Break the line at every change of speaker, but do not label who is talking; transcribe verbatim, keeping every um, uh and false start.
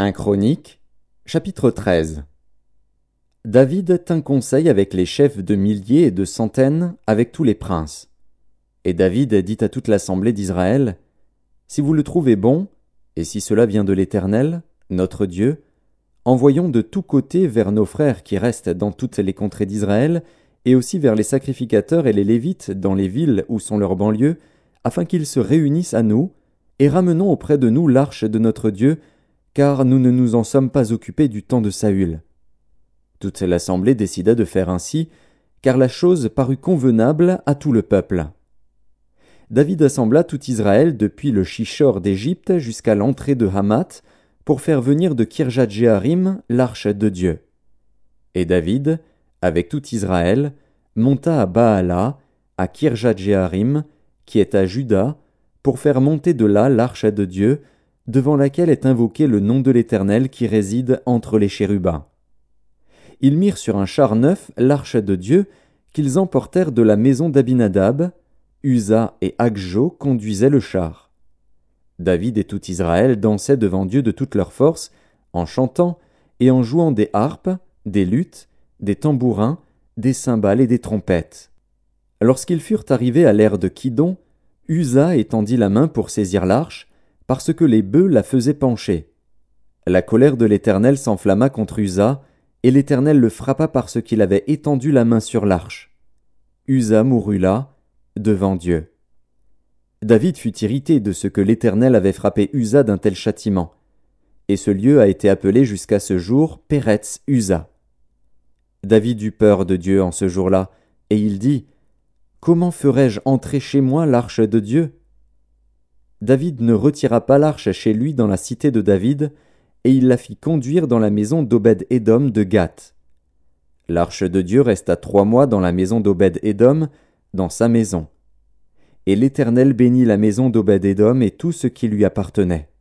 un Chronique, chapitre treize. David tint conseil avec les chefs de milliers et de centaines, avec tous les princes. Et David dit à toute l'assemblée d'Israël, « Si vous le trouvez bon, et si cela vient de l'Éternel, notre Dieu, envoyons de tous côtés vers nos frères qui restent dans toutes les contrées d'Israël, et aussi vers les sacrificateurs et les Lévites dans les villes où sont leurs banlieues, afin qu'ils se réunissent à nous, et ramenons auprès de nous l'arche de notre Dieu, car nous ne nous en sommes pas occupés du temps de Saül. » Toute l'assemblée décida de faire ainsi, car la chose parut convenable à tout le peuple. David assembla tout Israël depuis le Shishor d'Égypte jusqu'à l'entrée de Hamath, pour faire venir de Kirjat-Jéarim l'arche de Dieu. Et David, avec tout Israël, monta à Baala, à Kirjat-Jéarim, qui est à Juda, pour faire monter de là l'arche de Dieu, devant laquelle est invoqué le nom de l'Éternel qui réside entre les chérubins. Ils mirent sur un char neuf l'arche de Dieu, qu'ils emportèrent de la maison d'Abinadab. Uza et Agjo conduisaient le char. David et tout Israël dansaient devant Dieu de toute leur force, en chantant et en jouant des harpes, des luths, des tambourins, des cymbales et des trompettes. Lorsqu'ils furent arrivés à l'ère de Kidon, Uza étendit la main pour saisir l'arche, parce que les bœufs la faisaient pencher. La colère de l'Éternel s'enflamma contre Uza, et l'Éternel le frappa parce qu'il avait étendu la main sur l'arche. Uza mourut là, devant Dieu. David fut irrité de ce que l'Éternel avait frappé Uza d'un tel châtiment, et ce lieu a été appelé jusqu'à ce jour Péretz Uza. David eut peur de Dieu en ce jour-là, et il dit, « Comment ferai-je entrer chez moi l'arche de Dieu ?» David ne retira pas l'arche chez lui dans la cité de David, et il la fit conduire dans la maison d'Obed-Édom de Gath. L'arche de Dieu resta trois mois dans la maison d'Obed-Édom, dans sa maison. Et l'Éternel bénit la maison d'Obed-Édom et tout ce qui lui appartenait.